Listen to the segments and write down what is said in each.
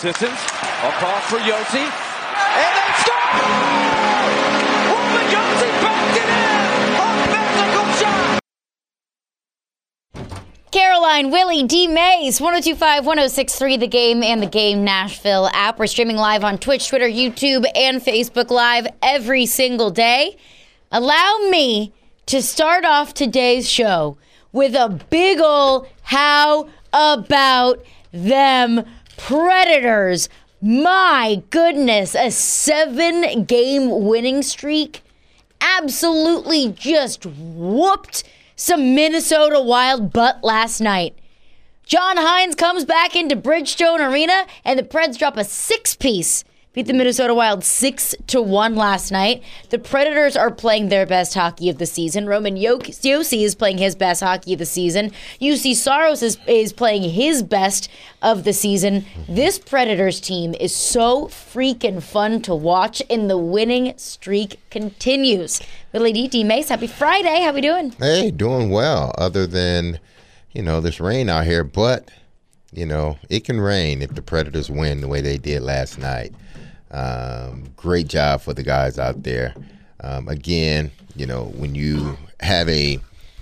Sissons, across for Yossi, and they score! Roman Yossi backed it in! A physical shot! Caroline, Willie, D. Mays, 102.5, 106.3 The Game and The Game Nashville app. We're streaming live on Twitch, Twitter, YouTube, and Facebook Live every single day. Allow me to start off today's show with a big ol' how about them Predators. My goodness, a 7-game winning streak. Absolutely just whooped some Minnesota Wild butt last night. John Hines comes back into Bridgestone Arena, and the Preds drop a 6-piece. Beat the Minnesota Wild 6-1 last night. The Predators are playing their best hockey of the season. Roman Josi is playing his best hockey of the season. UC Saros is playing his best of the season. This Predators team is so freaking fun to watch, and the winning streak continues. Willie D. Mace, happy Friday. How we doing? Hey, doing well, other than, this rain out here. But, it can rain if the Predators win the way they did last night. Great job for the guys out there. Again, when you have a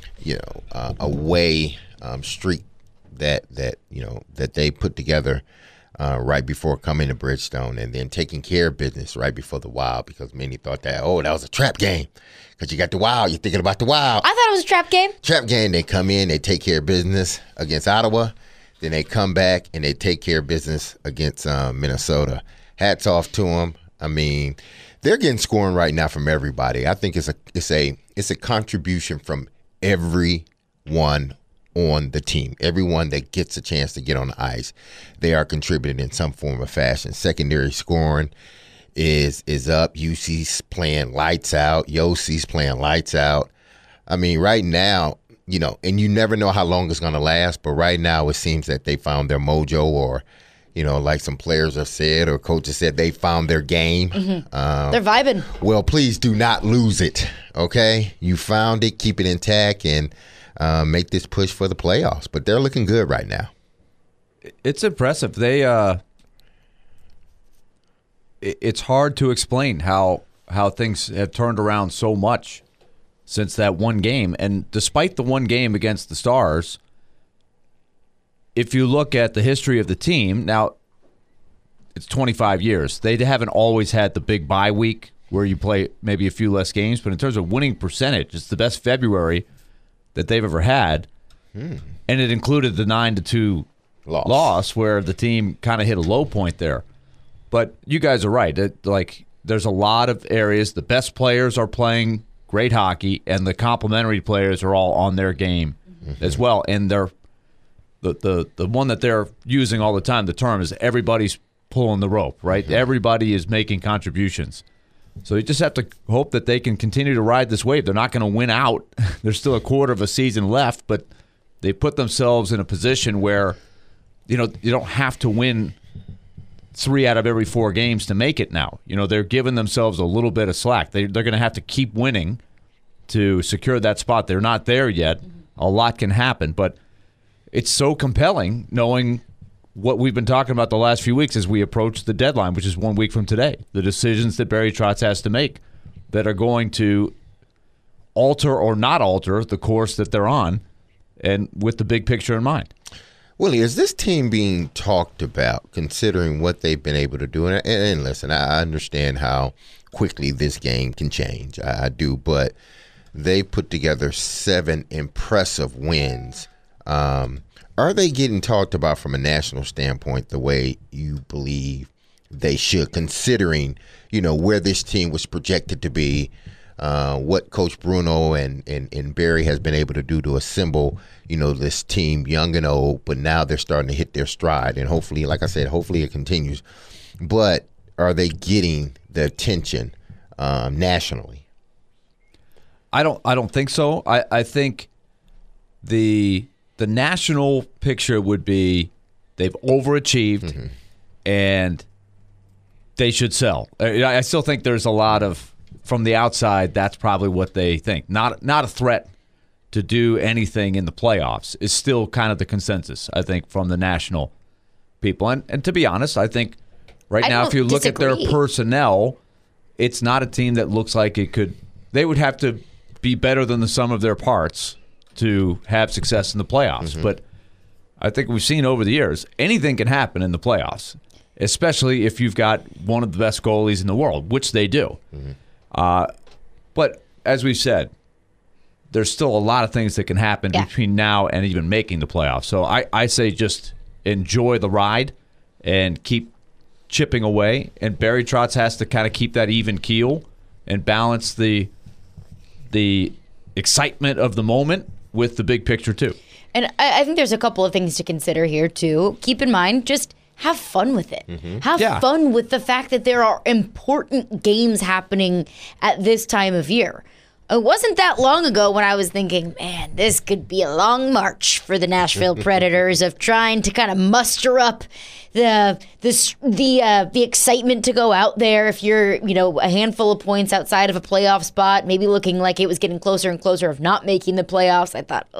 away streak that they put together right before coming to Bridgestone, and then taking care of business right before the Wild, because many thought that was a trap game because you got the Wild. You're thinking about the Wild. I thought it was a trap game. Trap game. They come in, they take care of business against Ottawa, then they come back and they take care of business against Minnesota. Hats off to them. I mean, they're getting scoring right now from everybody. I think it's a contribution from everyone on the team. Everyone that gets a chance to get on the ice, they are contributing in some form or fashion. Secondary scoring is up. UC's playing lights out. Yossi's playing lights out. I mean, right now, and you never know how long it's going to last, but right now it seems that they found their mojo, or like some players have said, or coaches said, they found their game. Mm-hmm. They're vibing. Well, please do not lose it, okay? You found it, keep it intact, and make this push for the playoffs. But they're looking good right now. It's impressive. It's hard to explain how things have turned around so much since that one game. And despite the one game against the Stars, if you look at the history of the team, now it's 25 years. They haven't always had the big bye week where you play maybe a few less games, but in terms of winning percentage, it's the best February that they've ever had. And it included the 9-2 loss where the team kind of hit a low point there. But you guys are right. There's a lot of areas. The best players are playing great hockey, and the complementary players are all on their game as well. And they're The one that they're using all the time, the term is everybody's pulling the rope, right? Mm-hmm. Everybody is making contributions. So you just have to hope that they can continue to ride this wave. They're not going to win out. There's still a quarter of a season left, but they put themselves in a position where, you don't have to win 3 out of every 4 games to make it now. They're giving themselves a little bit of slack. They're going to have to keep winning to secure that spot. They're not there yet. A lot can happen, but it's so compelling knowing what we've been talking about the last few weeks as we approach the deadline, which is 1 week from today. The decisions that Barry Trotz has to make that are going to alter or not alter the course that they're on, and with the big picture in mind. Willie, is this team being talked about, considering what they've been able to do? And listen, I understand how quickly this game can change. I do, but they put together 7 impressive wins. Are they getting talked about from a national standpoint the way you believe they should, considering, where this team was projected to be, what Coach Bruno and Barry has been able to do to assemble, this team, young and old, but now they're starting to hit their stride. And hopefully, like I said, hopefully it continues. But are they getting the attention nationally? I don't think so. I think the national picture would be they've overachieved and they should sell. I still think there's a lot of, from the outside, that's probably what they think. Not a threat to do anything in the playoffs is still kind of the consensus, I think, from the national people. And to be honest, I think right I now, if don't you look at their disagree. personnel, it's not a team that looks like it could. They would have to be better than the sum of their parts to have success in the playoffs. But I think we've seen over the years, anything can happen in the playoffs, especially if you've got one of the best goalies in the world, which they do. But as we've said, there's still a lot of things that can happen between now and even making the playoffs. So I say just enjoy the ride and keep chipping away. And Barry Trotz has to kind of keep that even keel and balance the excitement of the moment with the big picture too. And I think there's a couple of things to consider here, too. Keep in mind, just have fun with it. Have fun with the fact that there are important games happening at this time of year. It wasn't that long ago when I was thinking, man, this could be a long march for the Nashville Predators of trying to kind of muster up the excitement to go out there. If you're, a handful of points outside of a playoff spot, maybe looking like it was getting closer and closer of not making the playoffs. I thought,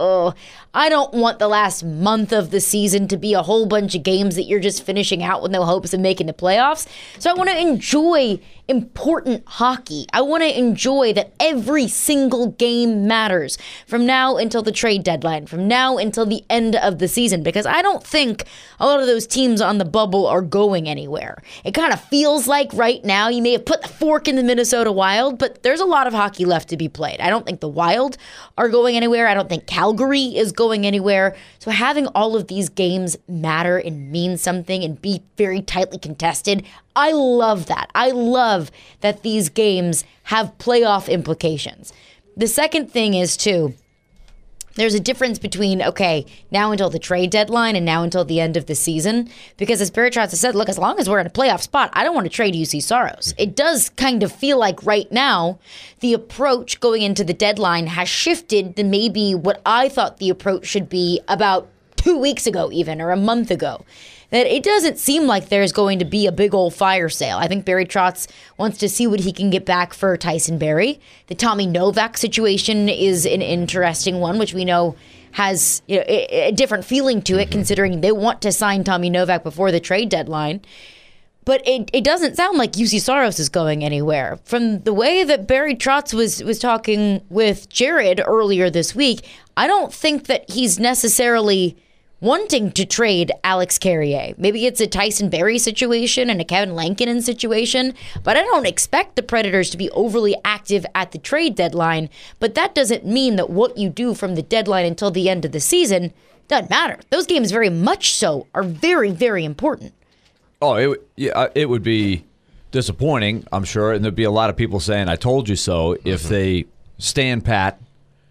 I don't want the last month of the season to be a whole bunch of games that you're just finishing out with no hopes of making the playoffs. So I want to enjoy important hockey. I want to enjoy that every single game matters from now until the trade deadline, from now until the end of the season, because I don't think a lot of those teams on the bubble are going anywhere. It kind of feels like right now you may have put the fork in the Minnesota Wild, but there's a lot of hockey left to be played. I don't think the Wild are going anywhere. I don't think Calgary is going anywhere. So having all of these games matter and mean something and be very tightly contested, I love that. I love that these games have playoff implications. The second thing is, too, there's a difference between, now until the trade deadline and now until the end of the season. Because as Barry Trotz has said, look, as long as we're in a playoff spot, I don't want to trade UC Saros. It does kind of feel like right now the approach going into the deadline has shifted to maybe what I thought the approach should be about 2 weeks ago even, or a month ago. That it doesn't seem like there's going to be a big old fire sale. I think Barry Trotz wants to see what he can get back for Tyson Barrie. The Tommy Novak situation is an interesting one, which we know has a different feeling to it, considering they want to sign Tommy Novak before the trade deadline. But it doesn't sound like UC Saros is going anywhere. From the way that Barry Trotz was talking with Jared earlier this week, I don't think that he's necessarily wanting to trade Alex Carrier. Maybe it's a Tyson Barrie situation and a Kevin Lankinen situation, but I don't expect the Predators to be overly active at the trade deadline. But that doesn't mean that what you do from the deadline until the end of the season doesn't matter. Those games very much so are very, very important. Oh, it would be disappointing, I'm sure, and there'd be a lot of people saying, I told you so, if they stand pat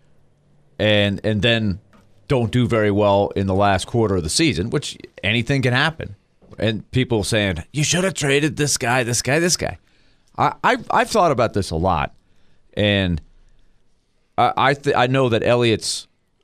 and then don't do very well in the last quarter of the season, which anything can happen. And people saying, you should have traded this guy, this guy, this guy. I've thought about this a lot, and I know that Elliott's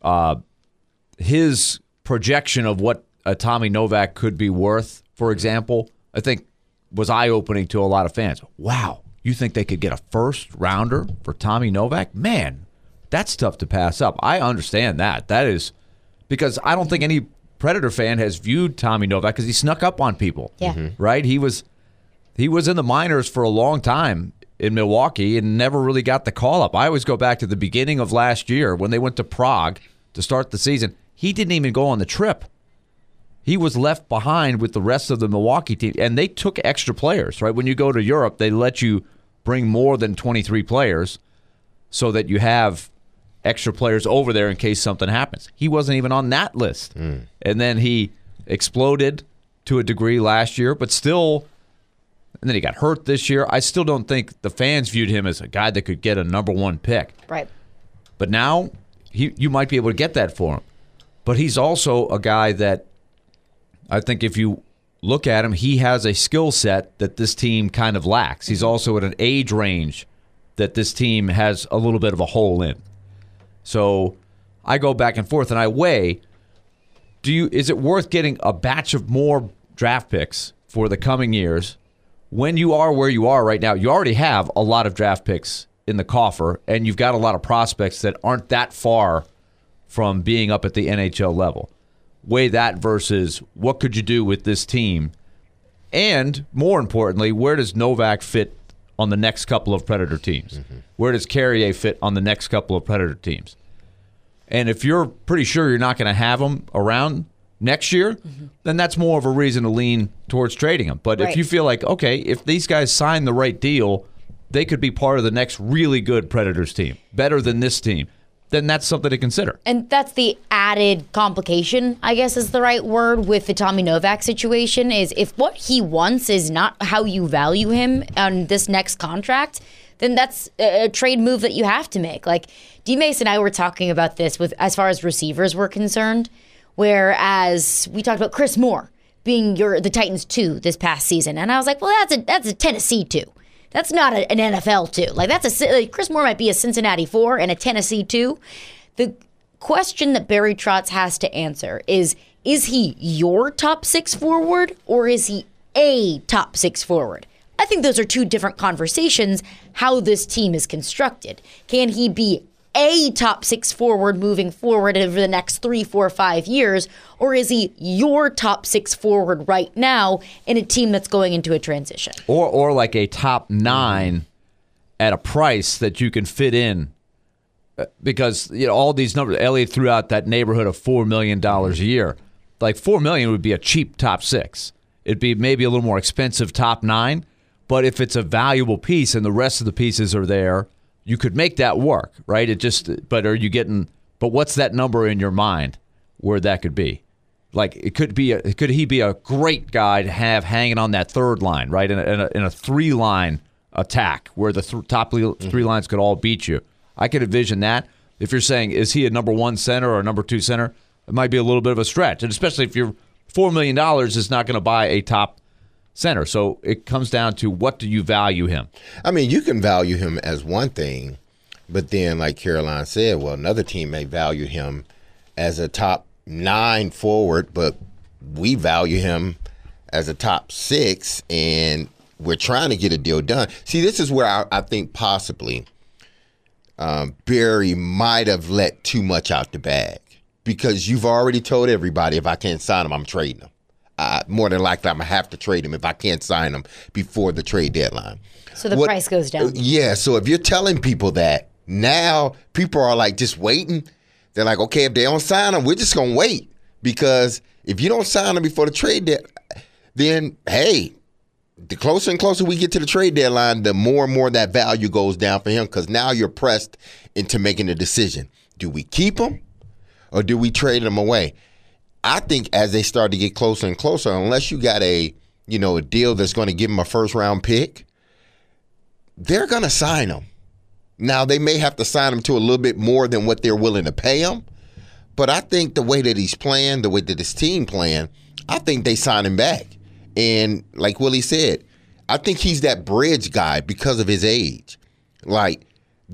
his projection of what a Tommy Novak could be worth, for example, I think was eye-opening to a lot of fans. Wow, you think they could get a first-rounder for Tommy Novak? Man, that's tough to pass up. I understand that. That is because I don't think any Predator fan has viewed Tommy Novak because he snuck up on people. Yeah. Right? He was in the minors for a long time in Milwaukee and never really got the call-up. I always go back to the beginning of last year when they went to Prague to start the season. He didn't even go on the trip. He was left behind with the rest of the Milwaukee team, and they took extra players, right? When you go to Europe, they let you bring more than 23 players so that you have extra players over there in case something happens. He wasn't even on that list. And then he exploded to a degree last year, but still, and then he got hurt this year. I still don't think the fans viewed him as a guy that could get a number one pick. Right. But now, you might be able to get that for him. But he's also a guy that I think if you look at him, he has a skill set that this team kind of lacks. He's also at an age range that this team has a little bit of a hole in. So I go back and forth and I weigh, is it worth getting a batch of more draft picks for the coming years when you are where you are right now? You already have a lot of draft picks in the coffer, and you've got a lot of prospects that aren't that far from being up at the NHL level. weigh that versus what could you do with this team? And more importantly, where does Novak fit on the next couple of Predator teams? Where does Carrier fit on the next couple of Predator teams? And if you're pretty sure you're not going to have them around next year, then that's more of a reason to lean towards trading them. But if you feel like, okay, if these guys sign the right deal, they could be part of the next really good Predators team, better than this team, then that's something to consider. And that's the added complication, I guess is the right word, with the Tommy Novak situation, is if what he wants is not how you value him on this next contract, then that's a trade move that you have to make. Like, D-Mace and I were talking about this with as far as receivers were concerned, whereas we talked about Chris Moore being the Titans 2 this past season. And I was like, well, that's a Tennessee 2. That's not an NFL 2. Like, Chris Moore might be a Cincinnati 4 and a Tennessee 2. The question that Barry Trotz has to answer is he your top 6 forward or is he a top 6 forward? I think those are two different conversations, how this team is constructed. Can he be a top 6 forward moving forward over the next 3, 4, 5 years, or is he your top 6 forward right now in a team that's going into a transition? Or like a top 9 at a price that you can fit in, because all these numbers, Elliott threw out that neighborhood of $4 million a year. Like $4 million would be a cheap top 6. It'd be maybe a little more expensive top 9, but if it's a valuable piece and the rest of the pieces are there, you could make that work, right? But what's that number in your mind where that could be? Like, could he be a great guy to have hanging on that third line, right? In a 3-line attack where the top 3 lines could all beat you. I could envision that. If you're saying, is he a number 1 center or a number 2 center? It might be a little bit of a stretch. And especially if you're $4 million is not going to buy a top center. So it comes down to, what do you value him? I mean, you can value him as one thing, but then, like Caroline said, well, another team may value him as a top 9 forward, but we value him as a top 6, and we're trying to get a deal done. See, this is where I think possibly Barry might have let too much out the bag, because you've already told everybody, if I can't sign him, I'm trading him. More than likely, I'm going to have to trade him if I can't sign him before the trade deadline. So the price goes down. Yeah, so if you're telling people that, now people are like just waiting. They're like, okay, if they don't sign him, we're just going to wait. Because if you don't sign him before the trade deadline, then, hey, the closer and closer we get to the trade deadline, the more and more that value goes down for him, because now you're pressed into making a decision. Do we keep him or do we trade him away? I think as they start to get closer and closer, unless you got a deal that's going to give them a first-round pick, they're going to sign him. Now, they may have to sign him to a little bit more than what they're willing to pay him, but I think the way that he's playing, the way that his team playing, I think they sign him back. And like Willie said, I think he's that bridge guy because of his age. Like,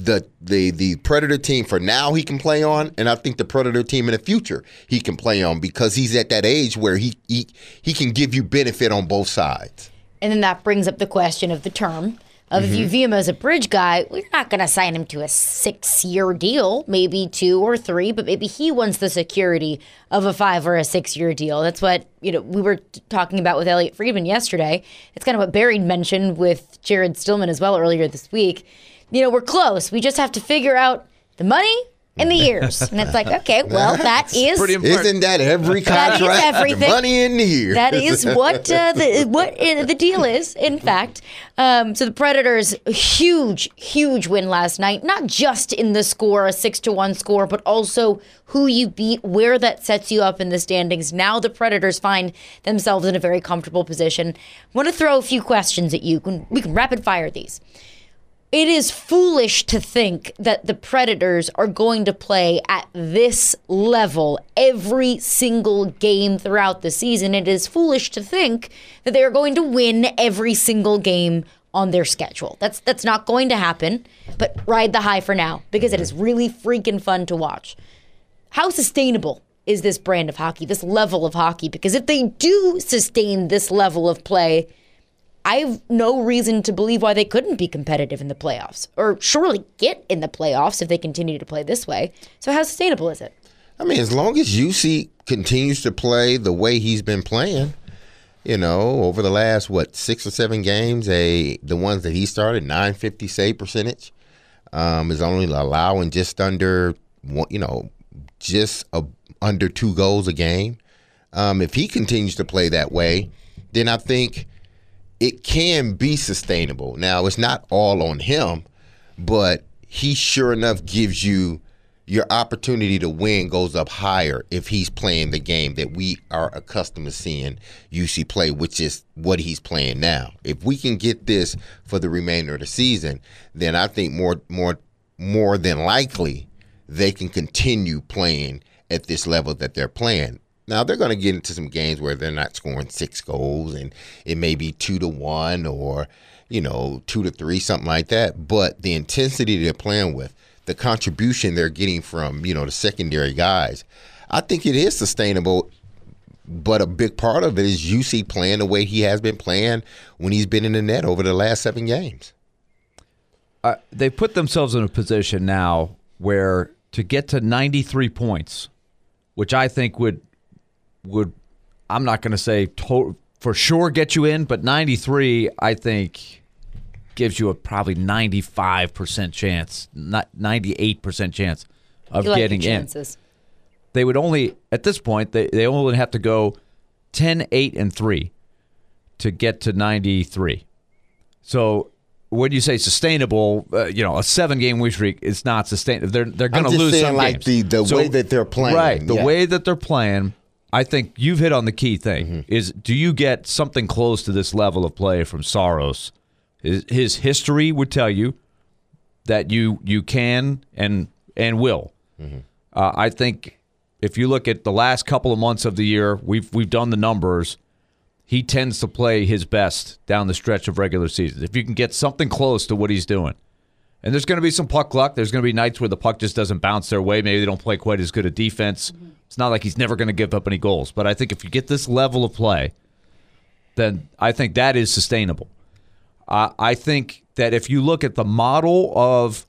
the Predator team for now he can play on, and I think the Predator team in the future he can play on, because he's at that age where he can give you benefit on both sides. And then that brings up the question of the term of if you view him as a bridge guy, we're not going to sign him to a 6-year deal, maybe 2 or 3, but maybe he wants the security of a 5 or a 6-year deal. That's what we were talking about with Elliot Friedman yesterday. It's kind of what Barry mentioned with Jared Stillman as well earlier this week. We're close. We just have to figure out the money and the years. And it's like, okay, well, that is... Isn't that every contract? That is everything. The money in the years. That is what the deal is, in fact. So the Predators, huge win last night. Not just in the score, a 6-1 score, but also who you beat, where that sets you up in the standings. Now the Predators find themselves in a very comfortable position. I want to throw a few questions at you. We can rapid fire these. It is foolish to think that the Predators are going to play at this level every single game throughout the season. It is foolish to think that they are going to win every single game on their schedule. That's not going to happen, but ride the high for now, because it is really freaking fun to watch. How sustainable is this brand of hockey, this level of hockey? Because if they do sustain this level of play, I have no reason to believe why they couldn't be competitive in the playoffs, or surely get in the playoffs if they continue to play this way. So how sustainable is it? I mean, as long as UC continues to play the way he's been playing, over the last, 6 or 7 games, the ones that he started, 950 save percentage, is only allowing just under, under 2 goals a game. If he continues to play that way, then I think it can be sustainable. Now, it's not all on him, but he sure enough gives you your opportunity to win goes up higher if he's playing the game that we are accustomed to seeing UC play, which is what he's playing now. If we can get this for the remainder of the season, then I think more than likely they can continue playing at this level that they're playing. Now, they're going to get into some games where they're not scoring 6 goals, and it may be 2-1 or, 2-3, something like that. But the intensity they're playing with, the contribution they're getting from, the secondary guys, I think it is sustainable. But a big part of it is UC playing the way he has been playing when he's been in the net over the last 7 games. They put themselves in a position now where to get to 93 points, which I think would I'm not going to say for sure get you in, but 93 I think gives you a probably 95% chance, not 98% chance of getting in. They would only, at this point, they only have to go 10-8-3 to get to 93. So when you say sustainable, a 7-game win streak is not sustainable. They're going to lose some games. The way that they're playing. Right, the way that they're playing, I think you've hit on the key thing, is do you get something close to this level of play from Saros? His history would tell you that you can and will. I think if you look at the last couple of months of the year, we've done the numbers. He tends to play his best down the stretch of regular season. If you can get something close to what he's doing. And there's going to be some puck luck. There's going to be nights where the puck just doesn't bounce their way. Maybe they don't play quite as good a defense. It's not like he's never going to give up any goals. But I think if you get this level of play, then I think that is sustainable. I think that if you look at the model of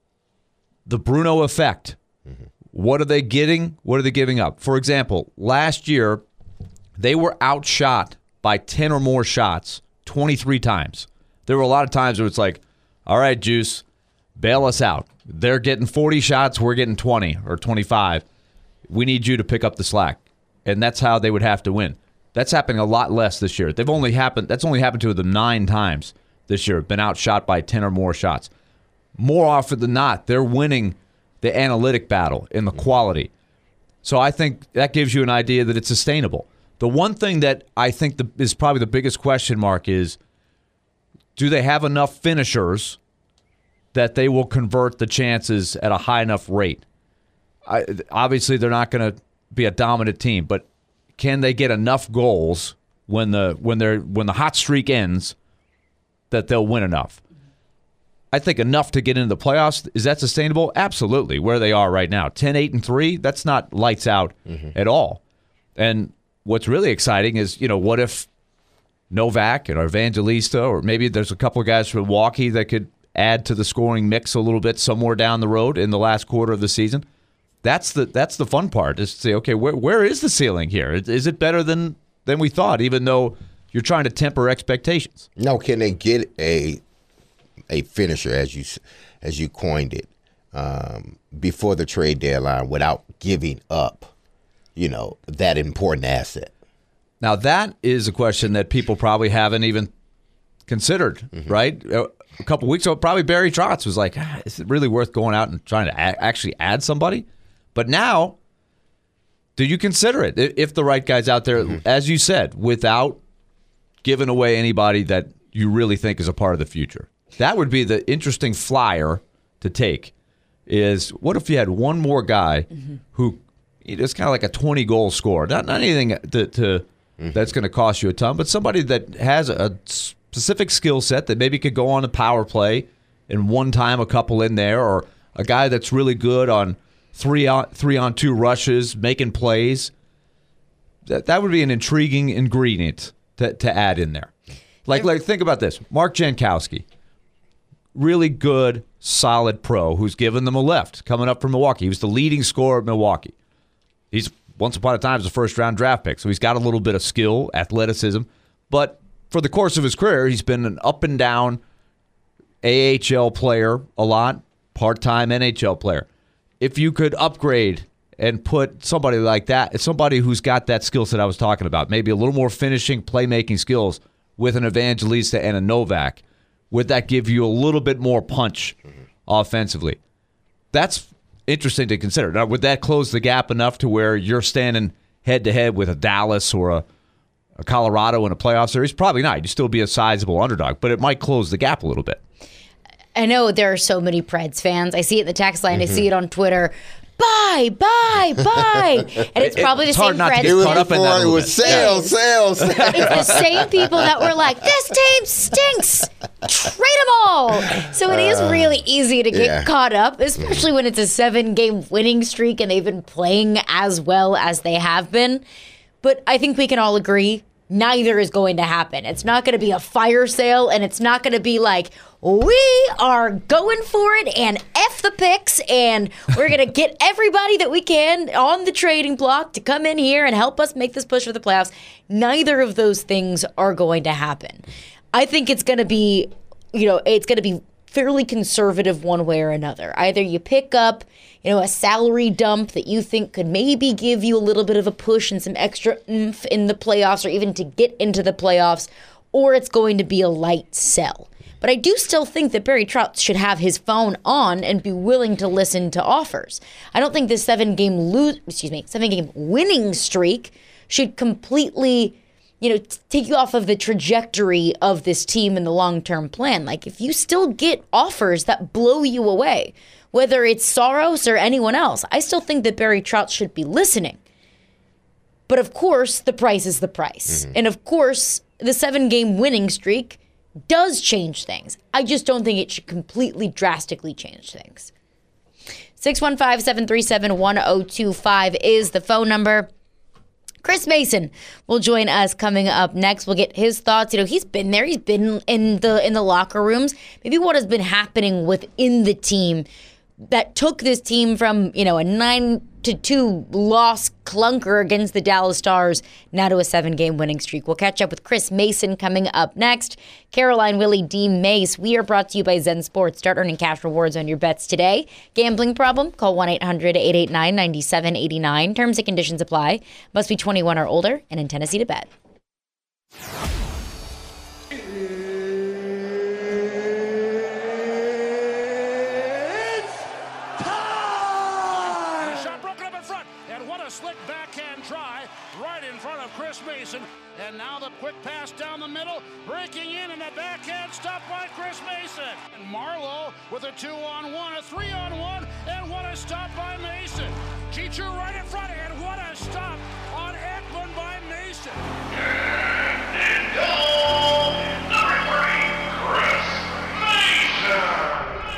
the Bruno effect, what are they getting? What are they giving up? For example, last year, they were outshot by 10 or more shots 23 times. There were a lot of times where it's like, all right, Juice, bail us out. They're getting 40 shots, we're getting 20 or 25. We need you to pick up the slack. And that's how they would have to win. That's happening a lot less this year. That's only happened to them 9 times this year, been outshot by 10 or more shots. More often than not, they're winning the analytic battle in the quality. So I think that gives you an idea that it's sustainable. The one thing that I think is probably the biggest question mark is, do they have enough finishers that they will convert the chances at a high enough rate? Obviously, they're not going to be a dominant team, but can they get enough goals when the hot streak ends that they'll win enough? I think enough to get into the playoffs. Is that sustainable? Absolutely. Where they are right now, 10-8-3, that's not lights out at all. And what's really exciting is, what if Novak and Evangelista, or maybe there's a couple of guys from Milwaukee that could add to the scoring mix a little bit somewhere down the road in the last quarter of the season? That's the fun part, is to say, okay, where is the ceiling here? Is it better than we thought, even though you're trying to temper expectations? No, can they get a finisher, as you coined it, before the trade deadline without giving up, that important asset? Now, that is a question that people probably haven't even considered, right? A couple weeks ago, probably Barry Trotz was like, is it really worth going out and trying to actually add somebody? But now, do you consider it if the right guy's out there, as you said, without giving away anybody that you really think is a part of the future? That would be the interesting flyer to take, is what if you had one more guy who is kind of like a 20-goal scorer, not anything that's going to cost you a ton, but somebody that has a specific skill set that maybe could go on a power play and one time a couple in there, or a guy that's really good on 3-on-2 rushes, making plays. That would be an intriguing ingredient to add in there. Like think about this. Mark Jankowski, really good, solid pro who's given them a lift coming up from Milwaukee. He was the leading scorer at Milwaukee. He's once upon a time was a first-round draft pick, so he's got a little bit of skill, athleticism. But for the course of his career, he's been an up-and-down AHL player a lot, part-time NHL player. If you could upgrade and put somebody like that, it's somebody who's got that skill set I was talking about, maybe a little more finishing, playmaking skills with an Evangelista and a Novak, would that give you a little bit more punch offensively? That's interesting to consider. Now, would that close the gap enough to where you're standing head-to-head with a Dallas or a Colorado in a playoff series? Probably not. You'd still be a sizable underdog, but it might close the gap a little bit. I know there are so many Preds fans. I see it in the text line. I see it on Twitter. Buy. And it's probably the same Preds. It was sales. It's the same people that were like, this team stinks. Trade them all. So it is really easy to get caught up, especially when it's a 7-game winning streak and they've been playing as well as they have been. But I think we can all agree neither is going to happen. It's not going to be a fire sale, and it's not going to be like, we are going for it and F the picks, and we're going to get everybody that we can on the trading block to come in here and help us make this push for the playoffs. Neither of those things are going to happen. I think it's going to be, it's going to be fairly conservative one way or another. Either you pick up, a salary dump that you think could maybe give you a little bit of a push and some extra oomph in the playoffs or even to get into the playoffs, or it's going to be a light sell. But I do still think that Barry Trotz should have his phone on and be willing to listen to offers. I don't think this 7-game winning streak should completely, take you off of the trajectory of this team in the long-term plan. Like, if you still get offers that blow you away, whether it's Saros or anyone else, I still think that Barry Trotz should be listening. But of course, the price is the price. Mm-hmm. And of course, the 7-game winning streak does change things. I just don't think it should completely drastically change things. 615-737-1025 is the phone number. Chris Mason will join us coming up next. We'll get his thoughts. He's been there. He's been in the locker rooms. Maybe what has been happening within the team that took this team from, a 9-2 loss clunker against the Dallas Stars now to a 7-game winning streak. We'll catch up with Chris Mason coming up next. Caroline, Willie, D. Mace. We are brought to you by Zen Sports. Start earning cash rewards on your bets today. Gambling problem? Call 1-800-889-9789. Terms and conditions apply. Must be 21 or older and in Tennessee to bet. Slick backhand try right in front of Chris Mason. And now the quick pass down the middle, breaking in, and a backhand stop by Chris Mason. And Marlowe with a 2-on-1, a 3-on-1, and what a stop by Mason. Cheechoo right in front, and what a stop on Ekman by Mason. And goal, number 3, Chris Mason.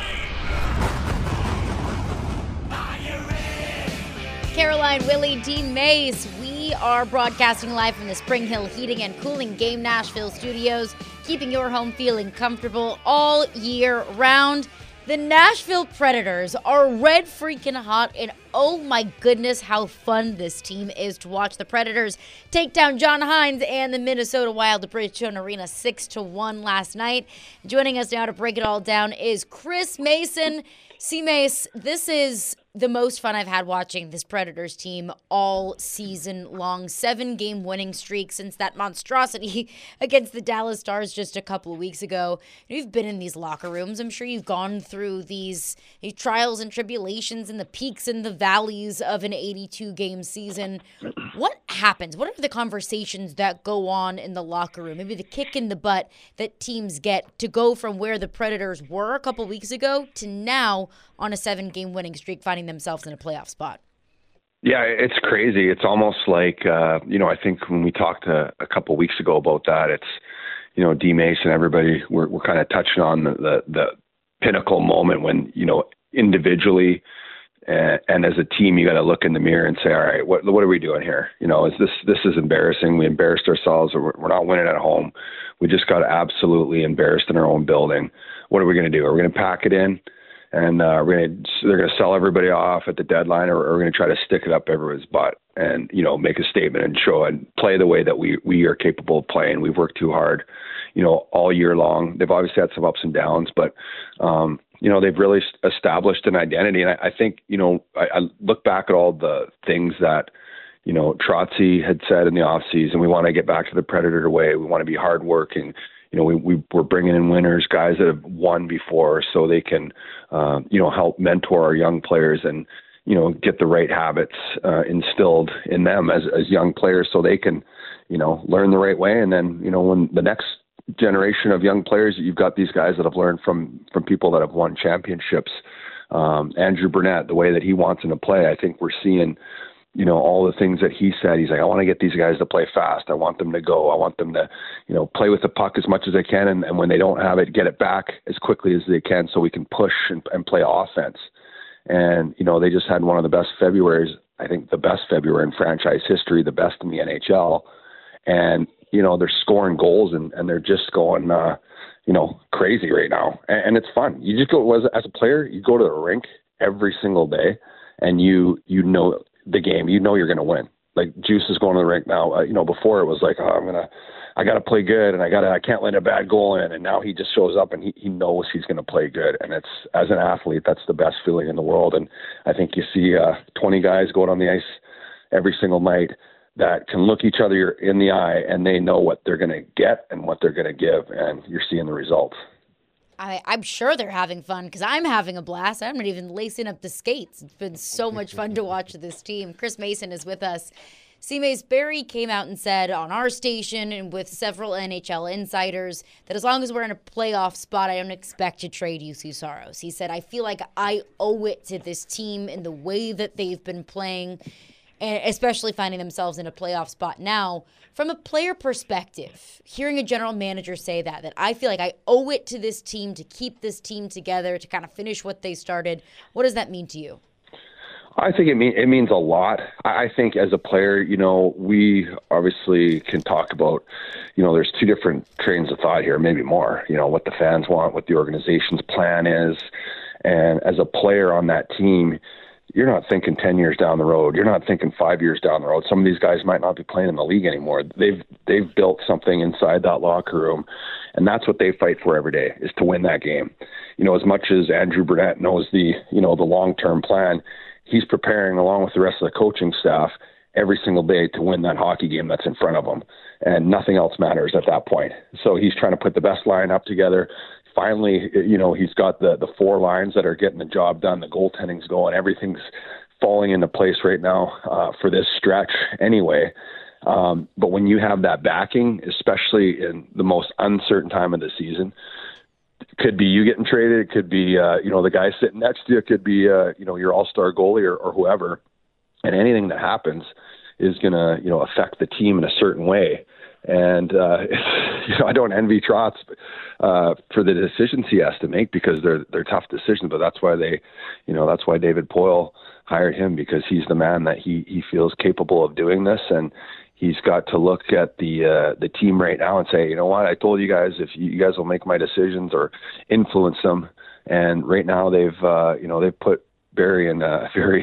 Caroline, Willie, D. Mays. We are broadcasting live from the Spring Hill Heating and Cooling Game Nashville studios, keeping your home feeling comfortable all year round. The Nashville Predators are red freaking hot, and oh my goodness, how fun this team is to watch. The Predators take down John Hines and the Minnesota Wild at Bridgestone Arena 6-1 last night. Joining us now to break it all down is Chris Mason. C-Mace, this is the most fun I've had watching this Predators team all season long. 7-game winning streak since that monstrosity against the Dallas Stars just a couple of weeks ago. You've been in these locker rooms. I'm sure you've gone through these trials and tribulations and the peaks and the valleys of an 82-game season. What happens? What are the conversations that go on in the locker room? Maybe the kick in the butt that teams get to go from where the Predators were a couple weeks ago to now on a 7-game winning streak, finding themselves in a playoff spot. Yeah, it's crazy. It's almost like, I think when we talked a couple weeks ago about that, it's, D. Mason, everybody, we're kind of touching on the pinnacle moment when, individually and as a team, you got to look in the mirror and say, all right, what are we doing here? This is embarrassing. We embarrassed ourselves. We're not winning at home. We just got absolutely embarrassed in our own building. What are we going to do? Are we going to pack it in and they're gonna sell everybody off at the deadline, or we're gonna try to stick it up everyone's butt and make a statement and show and play the way that we are capable of playing. We've worked too hard, all year long. They've obviously had some ups and downs, but they've really established an identity. And I think I look back at all the things that Trotzy had said in the offseason. We want to get back to the Predator way. We want to be hardworking. We're bringing in winners, guys that have won before, so they can, help mentor our young players and, get the right habits instilled in them as young players, so they can, learn the right way. And then, when the next generation of young players, you've got these guys that have learned from people that have won championships. Andrew Burnett, the way that he wants them to play, I think we're seeing, all the things that he said. He's like, I want to get these guys to play fast. I want them to go. I want them to, play with the puck as much as they can. And when they don't have it, get it back as quickly as they can so we can push and play offense. And, they just had one of the best Februarys, I think the best February in franchise history, the best in the NHL. And, they're scoring goals and they're just going, crazy right now. And it's fun. You just go, as a player, you go to the rink every single day and you know the game, you're going to win. Like Juice is going to the rink now. Before it was like, I got to play good and I can't let a bad goal in. And now he just shows up and he knows he's going to play good. And it's, as an athlete, that's the best feeling in the world. And I think you see 20 guys going on the ice every single night that can look each other in the eye and they know what they're going to get and what they're going to give. And you're seeing the results. I'm sure they're having fun because I'm having a blast. I'm not even lacing up the skates. It's been so much fun to watch this team. Chris Mason is with us. C-Mace, Barry came out and said on our station and with several NHL insiders that as long as we're in a playoff spot, I don't expect to trade UC Saros. He said, I feel like I owe it to this team in the way that they've been playing, and especially finding themselves in a playoff spot now. From a player perspective, hearing a general manager say that I feel like I owe it to this team to keep this team together, to kind of finish what they started, what does that mean to you? I think it means a lot. I think as a player, we obviously can talk about, there's two different trains of thought here, maybe more, what the fans want, what the organization's plan is. And as a player on that team, you're not thinking 10 years down the road. You're not thinking 5 years down the road. Some of these guys might not be playing in the league anymore. They've built something inside that locker room, and that's what they fight for every day, is to win that game. As much as Andrew Burnett knows the long-term plan, he's preparing along with the rest of the coaching staff every single day to win that hockey game that's in front of him, and nothing else matters at that point. So he's trying to put the best lineup together. Finally, he's got the four lines that are getting the job done. The goaltending's going. Everything's falling into place right now for this stretch anyway. But when you have that backing, especially in the most uncertain time of the season, it could be you getting traded. It could be, the guy sitting next to you. It could be, your all-star goalie or whoever. And anything that happens is going to, affect the team in a certain way. And, I don't envy Trotz for the decisions he has to make, because they're tough decisions, but that's why that's why David Poile hired him, because he's the man that he feels capable of doing this. And he's got to look at the team right now and say, you know what, I told you guys, if you guys will make my decisions or influence them. And right now they've put Barry in a very,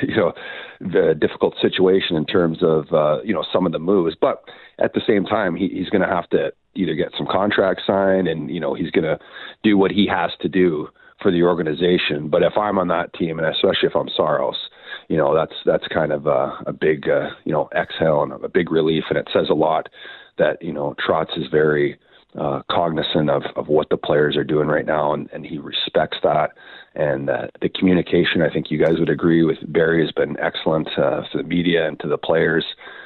difficult situation in terms of, some of the moves. But at the same time, he's going to have to either get some contracts signed and, he's going to do what he has to do for the organization. But if I'm on that team, and especially if I'm Saros, that's kind of a big, exhale and a big relief. And it says a lot that, Trotz is very cognizant of what the players are doing right now, and he respects that. And the communication, I think you guys would agree with Barry, has been excellent to the media and to the players.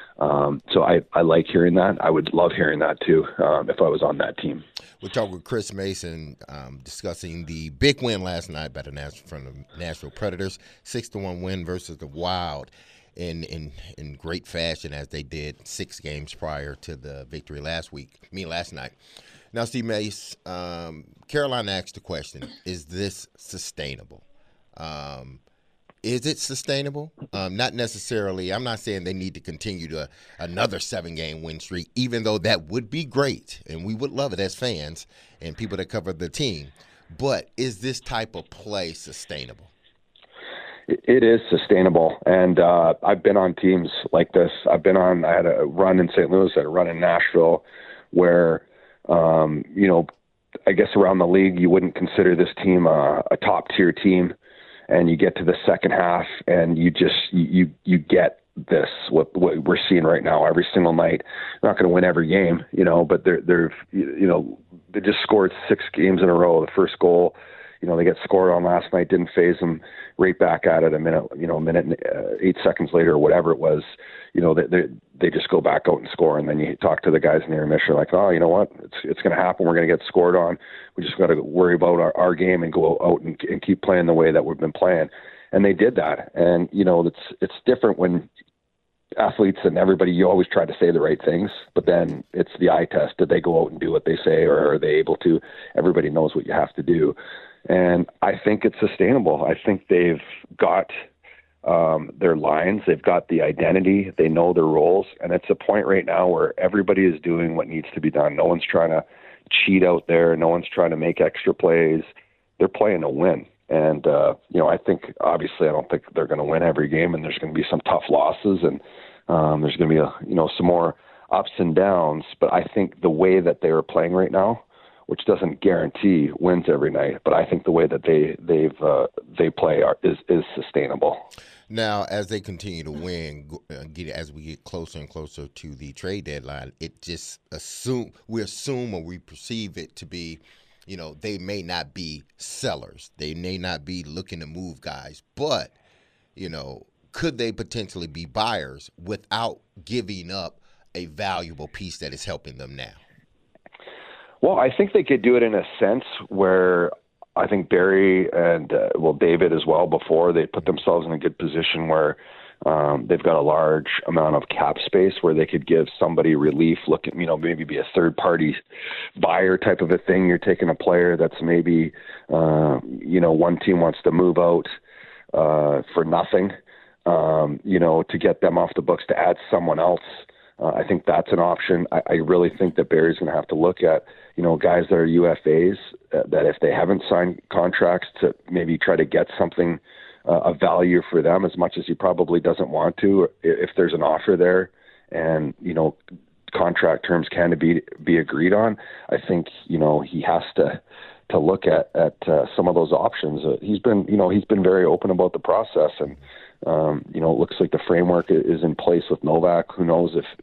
So I like hearing that. I would love hearing that too if I was on that team. We'll talk with Chris Mason discussing the big win last night by the Nashville Predators, 6-1 win versus the Wild in great fashion, as they did 6 games prior to the victory last night. Now, Steve Mace, Carolina asked the question, is this sustainable? Is it sustainable? Not necessarily. I'm not saying they need to continue to another 7-game win streak, even though that would be great, and we would love it as fans and people that cover the team. But is this type of play sustainable? It is sustainable, and I've been on teams like this. I had a run in St. Louis, I had a run in Nashville, where I guess around the league you wouldn't consider this team a top tier team, and you get to the second half and you get this what we're seeing right now every single night. They're not going to win every game, but they just scored 6 games in a row. The first goal, they get scored on last night, didn't phase them. Right back at it a minute and 8 seconds later or whatever it was, they just go back out and score. And then you talk to the guys in the intermission like, oh, you know what? It's going to happen. We're going to get scored on. We just got to worry about our game and go out and keep playing the way that we've been playing. And they did that. And, it's different when athletes and everybody, you always try to say the right things, but then it's the eye test. Did they go out and do what they say, or are they able to? Everybody knows what you have to do. And I think it's sustainable. I think they've got their lines. They've got the identity. They know their roles. And it's a point right now where everybody is doing what needs to be done. No one's trying to cheat out there. No one's trying to make extra plays. They're playing to win. And, I think, obviously, I don't think they're going to win every game, and there's going to be some tough losses, and there's going to be, some more ups and downs. But I think the way that they are playing right now, which doesn't guarantee wins every night, but I think the way that they play is sustainable. Now, as they continue to win, as we get closer and closer to the trade deadline, it just we assume or we perceive it to be, they may not be sellers. They may not be looking to move guys, but, could they potentially be buyers without giving up a valuable piece that is helping them now? Well, I think they could do it in a sense where I think Barry and, David as well before, they put themselves in a good position where they've got a large amount of cap space where they could give somebody relief, look at, maybe be a third-party buyer type of a thing. You're taking a player that's maybe, one team wants to move out for nothing, to get them off the books to add someone else. I think that's an option. I really think that Barry's going to have to look at, guys that are UFAs, that if they haven't signed contracts, to maybe try to get something of value for them, as much as he probably doesn't want to, if there's an offer there and, contract terms can be agreed on. I think, he has to look at some of those options. He's been very open about the process, and it looks like the framework is in place with Novak. Who knows if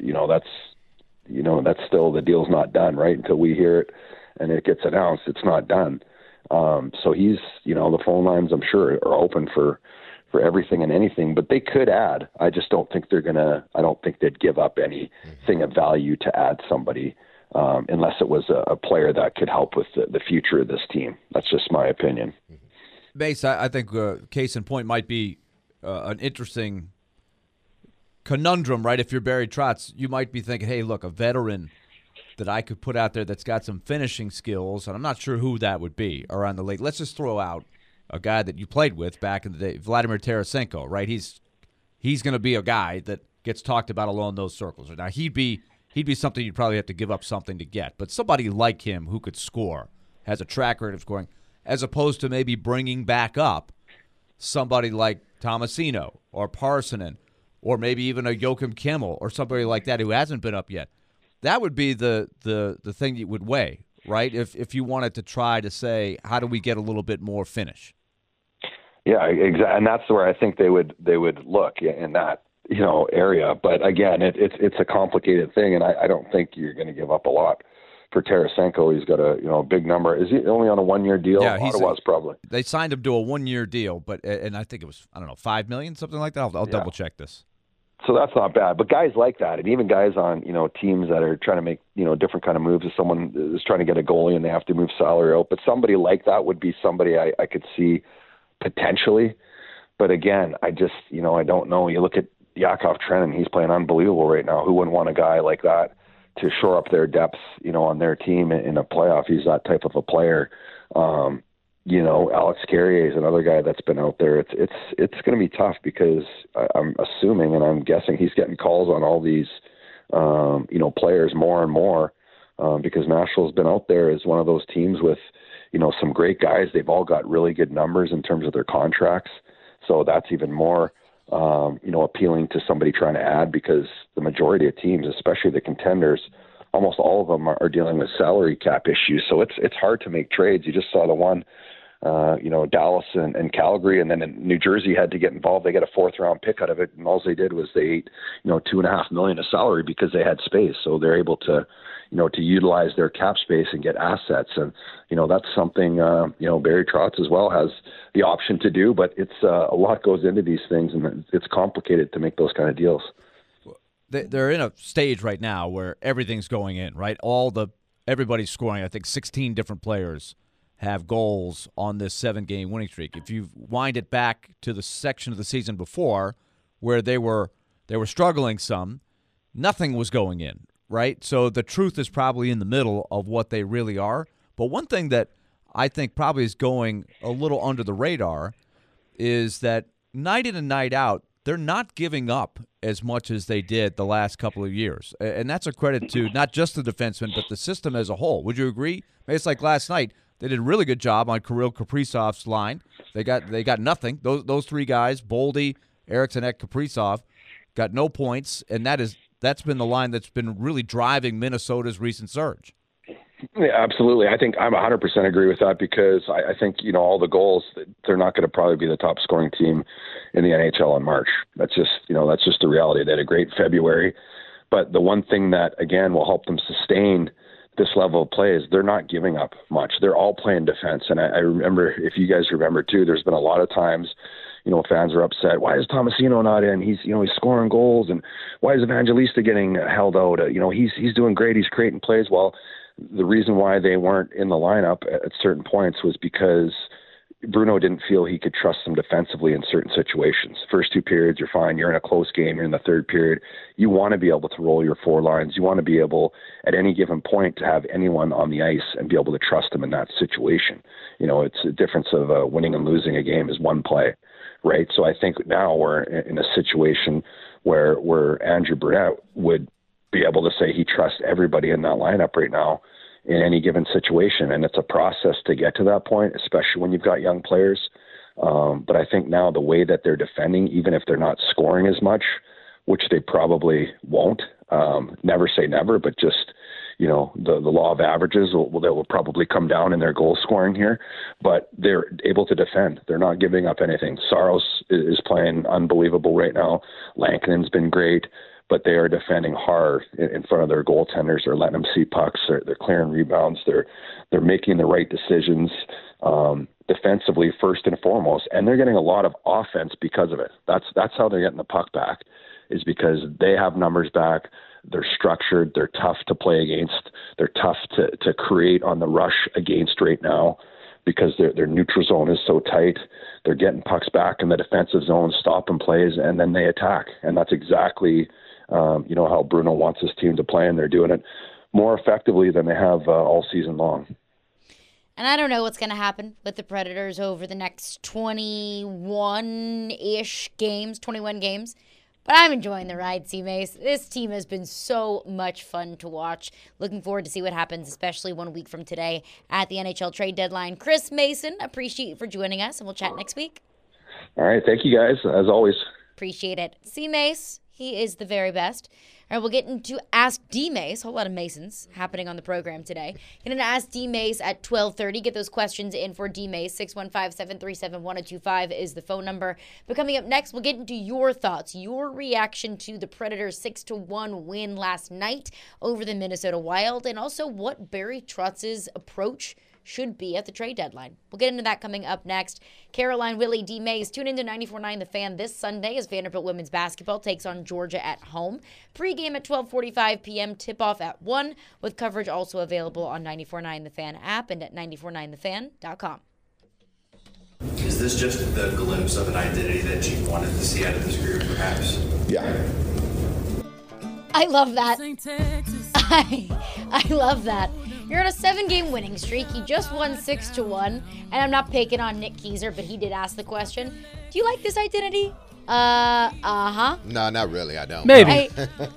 that's still, the deal's not done, right? Until we hear it and it gets announced, it's not done. So he's, the phone lines, I'm sure, are open for everything and anything, but they could add. I just don't think I don't think they'd give up anything of value to add somebody, unless it was a player that could help with the future of this team. That's just my opinion. Mace, I think case in point might be an interesting conundrum, right? If you're Barry Trotz, you might be thinking, hey, look, a veteran that I could put out there that's got some finishing skills, and I'm not sure who that would be around the league. Let's just throw out a guy that you played with back in the day, Vladimir Tarasenko, right? He's going to be a guy that gets talked about along those circles. Now, he'd be something you'd probably have to give up something to get, but somebody like him who could score, has a track record of scoring, as opposed to maybe bringing back up somebody like Tomasino or Parssinen, or maybe even a Joakim Kimmel or somebody like that who hasn't been up yet. That would be the thing you would weigh, right? If you wanted to try to say, how do we get a little bit more finish? Yeah, exactly, and that's where I think they would look in that area. But again, it's a complicated thing, and I don't think you're going to give up a lot for Tarasenko. He's got a big number. Is he only on a 1-year deal? Yeah, Ottawa's probably. They signed him to a 1-year deal, and I think it was, I don't know, $5 million, something like that. I'll double check this. So that's not bad. But guys like that, and even guys on teams that are trying to make different kind of moves. If someone is trying to get a goalie and they have to move salary out, but somebody like that would be somebody I could see potentially. But again, I just I don't know. You look at Yakov Trenin; he's playing unbelievable right now. Who wouldn't want a guy like that to shore up their depth, on their team in a playoff? He's that type of a player. Alex Carrier is another guy that's been out there. It's going to be tough because I'm assuming and I'm guessing he's getting calls on all these, players more and more because Nashville's been out there as one of those teams with, some great guys. They've all got really good numbers in terms of their contracts. So that's even more, appealing to somebody trying to add, because the majority of teams, especially the contenders, almost all of them are dealing with salary cap issues. So it's hard to make trades. You just saw the one, Dallas and Calgary, and then New Jersey had to get involved. They got a 4th-round pick out of it, and all they did was they ate, $2.5 million of salary because they had space. So they're able to, to utilize their cap space and get assets. And, that's something, Barry Trotz as well has the option to do, but it's a lot goes into these things, and it's complicated to make those kind of deals. They're in a stage right now where everything's going in, right? Everybody's scoring. I think 16 different players have goals on this 7-game winning streak. If you wind it back to the section of the season before where they were struggling some, nothing was going in, right? So the truth is probably in the middle of what they really are. But one thing that I think probably is going a little under the radar is that night in and night out, they're not giving up as much as they did the last couple of years. And that's a credit to not just the defensemen, but the system as a whole. Would you agree? It's like last night, they did a really good job on Kirill Kaprizov's line. They got nothing. Those 3 guys, Boldy, Eriksson, Kaprizov, got no points, and that's been the line that's been really driving Minnesota's recent surge. Yeah, absolutely. I think I'm 100% agree with that, because I think, all the goals, they're not going to probably be the top scoring team in the NHL in March. That's just the reality. They had a great February, but the one thing that, again, will help them sustain this level of play is they're not giving up much. They're all playing defense. And I remember, if you guys remember too, there's been a lot of times, fans are upset. Why is Tomasino not in? He's scoring goals, and why is Evangelista getting held out? He's doing great. He's creating plays. Well, the reason why they weren't in the lineup at certain points was because Bruno didn't feel he could trust them defensively in certain situations. First 2 periods, you're fine. You're in a close game. You're in the 3rd period. You want to be able to roll your 4 lines. You want to be able, at any given point, to have anyone on the ice and be able to trust them in that situation. It's a difference of winning and losing a game is one play, right? So I think now we're in a situation where Andrew Brunette would be able to say he trusts everybody in that lineup right now in any given situation. And it's a process to get to that point, especially when you've got young players. But I think now the way that they're defending, even if they're not scoring as much, which they probably won't, never say never, but just, the law of averages will probably come down in their goal scoring here, but they're able to defend. They're not giving up anything. Saros is playing unbelievable right now. Lankinen's been great, but they are defending hard in front of their goaltenders. They're letting them see pucks. They're clearing rebounds. They're making the right decisions defensively first and foremost, and they're getting a lot of offense because of it. That's how they're getting the puck back, is because they have numbers back. They're structured. They're tough to play against. They're tough to create on the rush against right now, because their neutral zone is so tight. They're getting pucks back in the defensive zone, stopping plays, and then they attack. And that's exactly how Bruno wants his team to play, and they're doing it more effectively than they have all season long. And I don't know what's going to happen with the Predators over the next 21 games. But I'm enjoying the ride, C-Mace. This team has been so much fun to watch. Looking forward to see what happens, especially 1 week from today at the NHL trade deadline. Chris Mason, appreciate you for joining us, and we'll chat next week. All right. Thank you, guys, as always. Appreciate it. C-Mace, he is the very best. All right, we'll get into Ask D-Mace. A whole lot of Masons happening on the program today. Get into Ask D-Mace at 12:30. Get those questions in for D-Mace. 615-737-1025 is the phone number. But coming up next, we'll get into your thoughts, your reaction to the Predators' 6-1 win last night over the Minnesota Wild, and also what Barry Trotz's approach should be at the trade deadline. We'll get into that coming up next. Caroline, Willie, D-Mays, tune into 94.9 The Fan this Sunday as Vanderbilt women's basketball takes on Georgia at home. Pre-game at 12:45 p.m., tip-off at 1, with coverage also available on 94.9 The Fan app and at 949thefan.com. Is this just the glimpse of an identity that you wanted to see out of this group, perhaps? Yeah. I love that. I love that. You're on a 7-game winning streak. You just won 6-1. And I'm not picking on Nick Keyser, but he did ask the question, do you like this identity? No, not really. I don't. Maybe.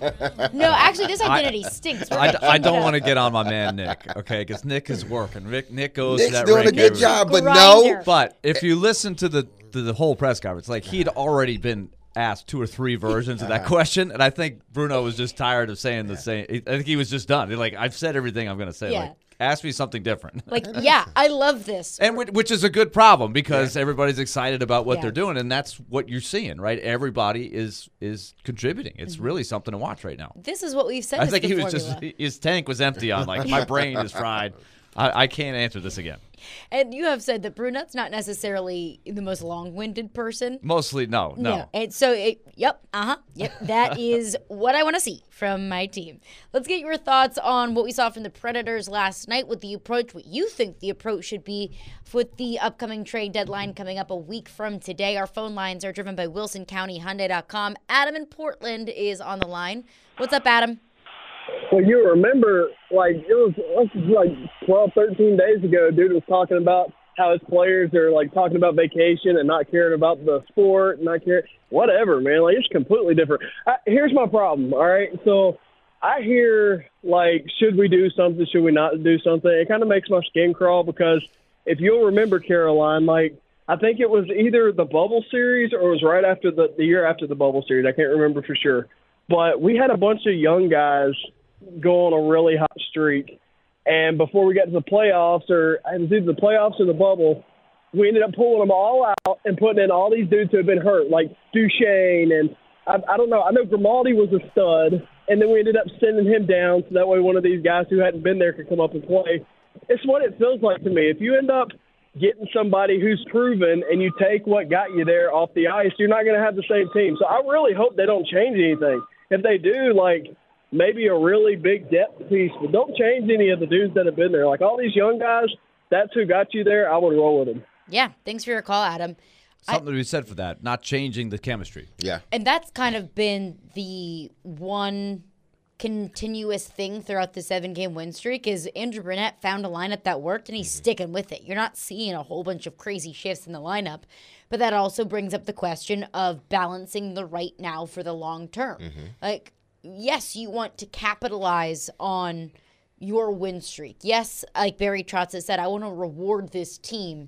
No, actually, this identity stinks. I don't want to get on my man Nick, okay? Because Nick is working. Nick goes Nick's to that doing a rink good job, but Grinder. no. But if you listen to the whole press conference, like he'd already been asked 2 or 3 versions of that question, and I think Bruno was just tired of saying the same. I think he was just done. He's like, I've said everything I'm going to say. Yeah. Like, ask me something different. Like, yeah, I love this. And which is a good problem because everybody's excited about what Yeah. they're doing, and that's what you're seeing, right? Everybody is contributing. It's Mm-hmm. really something to watch right now. This is what we've said. I is think the he was formula. just his tank was empty on like my brain is fried. I can't answer this again. And you have said that Brunette's not necessarily the most long-winded person. Mostly no. And so, yep, that is what I want to see from my team. Let's get your thoughts on what we saw from the Predators last night with the approach, what you think the approach should be with the upcoming trade deadline coming up a week from today. Our phone lines are driven by WilsonCountyHyundai.com. Adam in Portland is on the line. What's up, Adam? Well, you remember, like, it was like 12, 13 days ago, dude was talking about how his players are, like, talking about vacation and not caring about the sport, and not caring. Whatever, man. Like, it's completely different. Here's my problem, all right? So I hear, like, should we do something? Should we not do something? It kind of makes my skin crawl because if you'll remember, Caroline, like, I think it was either the bubble series or it was right after the year after the bubble series. I can't remember for sure. But we had a bunch of young guys go on a really hot streak. And before we got to the playoffs, or it was either the playoffs or the bubble, we ended up pulling them all out and putting in all these dudes who have been hurt, like Duchesne. And I don't know. I know Grimaldi was a stud. And then we ended up sending him down so that way one of these guys who hadn't been there could come up and play. It's what it feels like to me. If you end up getting somebody who's proven and you take what got you there off the ice, you're not going to have the same team. So I really hope they don't change anything. If they do, like, maybe a really big depth piece, but don't change any of the dudes that have been there. Like, all these young guys, that's who got you there. I would roll with them. Yeah, thanks for your call, Adam. Something to be said for that, not changing the chemistry. Yeah. And that's kind of been the one continuous thing throughout the 7-game win streak is Andrew Brunette found a lineup that worked and he's sticking with it. You're not seeing a whole bunch of crazy shifts in the lineup, but that also brings up the question of balancing the right now for the long term. Like, yes, you want to capitalize on your win streak. Yes, like Barry Trotz has said, I want to reward this team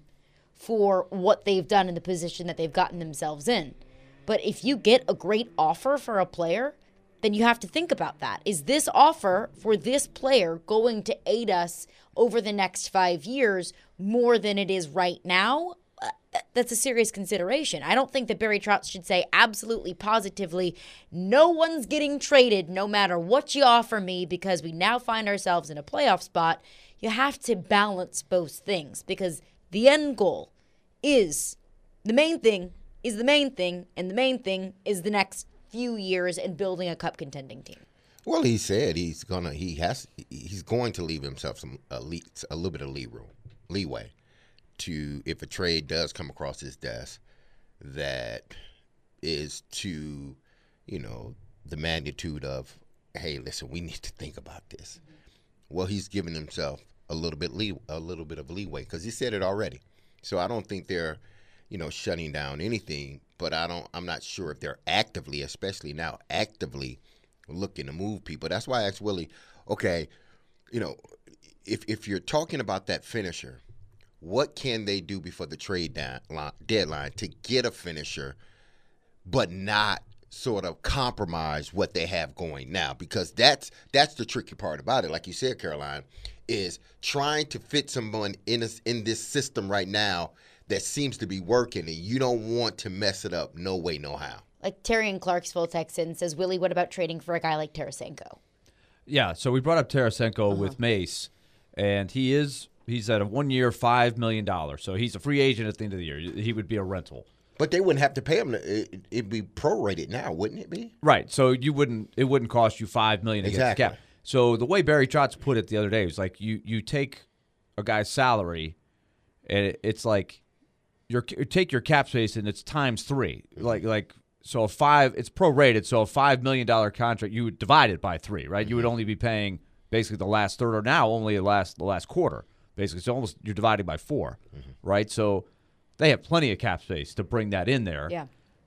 for what they've done in the position that they've gotten themselves in. But if you get a great offer for a player, then you have to think about that. Is this offer for this player going to aid us over the next 5 years more than it is right now? That's a serious consideration. I don't think that Barry Trotz should say absolutely positively, no one's getting traded no matter what you offer me because we now find ourselves in a playoff spot. You have to balance both things because the end goal is the main thing is the main thing, and the main thing is the next few years and building a cup contending team. Well, he said he's going to leave himself a little bit of leeway to, if a trade does come across his desk that is to, the magnitude of, hey, listen, we need to think about this. Well, he's giving himself a little bit of leeway because he said it already. So I don't think they're, shutting down anything. But I'm not sure if they're especially now, actively looking to move people. That's why I asked Willie, okay, if you're talking about that finisher, what can they do before the trade deadline to get a finisher, but not sort of compromise what they have going now? Because that's the tricky part about it. Like you said, Caroline, is trying to fit someone in this system right now that seems to be working, and you don't want to mess it up no way, no how. Like Terry in Clarksville, Texas says, Willie, what about trading for a guy like Tarasenko? Yeah, so we brought up Tarasenko with Mace, and he's at a 1-year, $5 million. So he's a free agent at the end of the year. He would be a rental. But they wouldn't have to pay him. It'd be prorated now, wouldn't it be? Right. So it wouldn't cost you $5 million against the cap. So the way Barry Trotz put it the other day was like you take a guy's salary, and it's like you take your cap space and it's times 3. So it's prorated. So a $5 million contract, you would divide it by 3, right? You would only be paying basically the last third, or now only the last quarter, basically. So almost you're dividing by 4, right? So they have plenty of cap space to bring that in there. Yeah.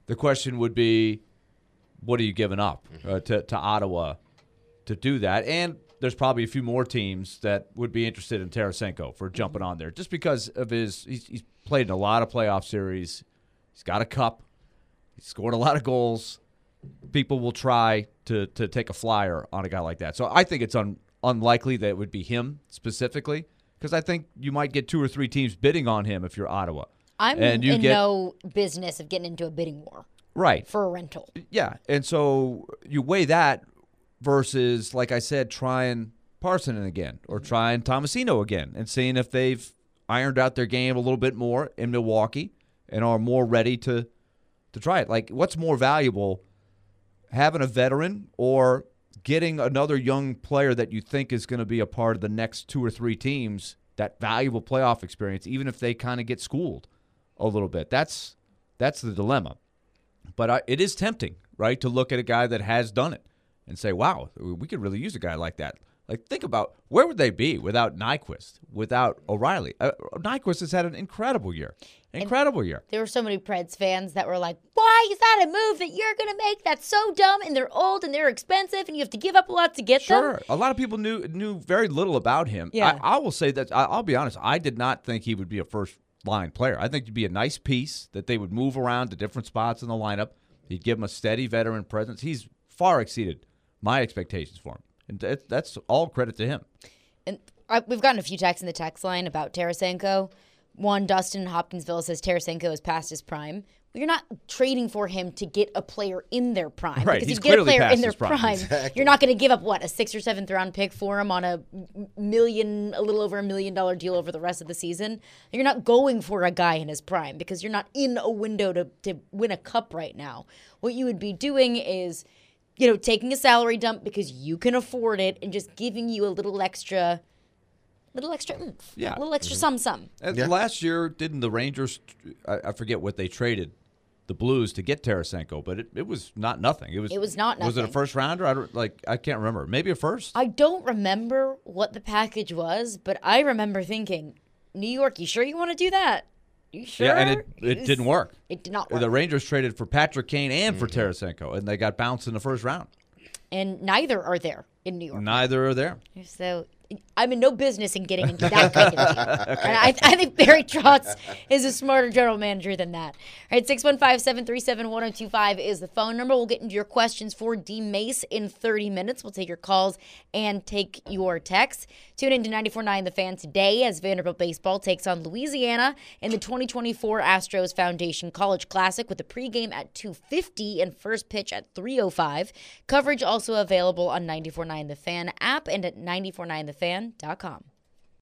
The question would be, what are you giving up to Ottawa to do that? And there's probably a few more teams that would be interested in Tarasenko for jumping on there, just because of he's played in a lot of playoff series. He's got a cup. He's scored a lot of goals. People will try to take a flyer on a guy like that. So I think it's unlikely that it would be him specifically, because I think you might get 2 or 3 teams bidding on him if you're Ottawa. I'm in no business of getting into a bidding war. Right. For a rental. Yeah, and so you weigh that versus, like I said, trying Parssinen again or trying Tomasino again and seeing if they've ironed out their game a little bit more in Milwaukee and are more ready to try it. Like, what's more valuable, having a veteran or getting another young player that you think is going to be a part of the next 2 or 3 teams, that valuable playoff experience, even if they kind of get schooled a little bit? That's the dilemma. But it is tempting, right, to look at a guy that has done it and say, wow, we could really use a guy like that. Like, think about where would they be without Nyquist, without O'Reilly? Nyquist has had an incredible year. There were so many Preds fans that were like, why is that a move that you're going to make? That's so dumb, and they're old, and they're expensive, and you have to give up a lot to get them. Sure. A lot of people knew very little about him. Yeah. I will say that, I'll be honest, I did not think he would be a first-line player. I think he'd be a nice piece that they would move around to different spots in the lineup. He'd give him a steady veteran presence. He's far exceeded my expectations for him. And that's all credit to him. And we've gotten a few texts in the text line about Tarasenko. One, Dustin in Hopkinsville says Tarasenko is past his prime. Well, you're not trading for him to get a player in their prime. Right, because he's if you get a clearly player past in their his prime. Exactly. You're not going to give up, what, a 6th or 7th round pick for him on a little over $1 million deal over the rest of the season. You're not going for a guy in his prime because you're not in a window to win a cup right now. What you would be doing is, taking a salary dump because you can afford it and just giving you a little extra oomph. Yeah. A little extra some. Last year, didn't the Rangers, I forget what they traded the Blues to get Tarasenko, but it was not nothing. It was not nothing. Was it a first rounder? I can't remember. Maybe a first? I don't remember what the package was, but I remember thinking, New York, you sure you want to do that? You sure? Yeah, and it didn't work. It did not work. The Rangers traded for Patrick Kane and for Tarasenko, and they got bounced in the first round. And neither are there in New York. Neither are there. So I'm in no business in getting into that kind of deal. Okay. And I think Barry Trotz is a smarter general manager than that. All right, 615-737-1025 is the phone number. We'll get into your questions for D. Mace in 30 minutes. We'll take your calls and take your texts. Tune in to 94.9 The Fan today as Vanderbilt baseball takes on Louisiana in the 2024 Astros Foundation College Classic with a pregame at 2:50 and first pitch at 3:05. Coverage also available on 94.9 The Fan app and at 94.9thefan.com.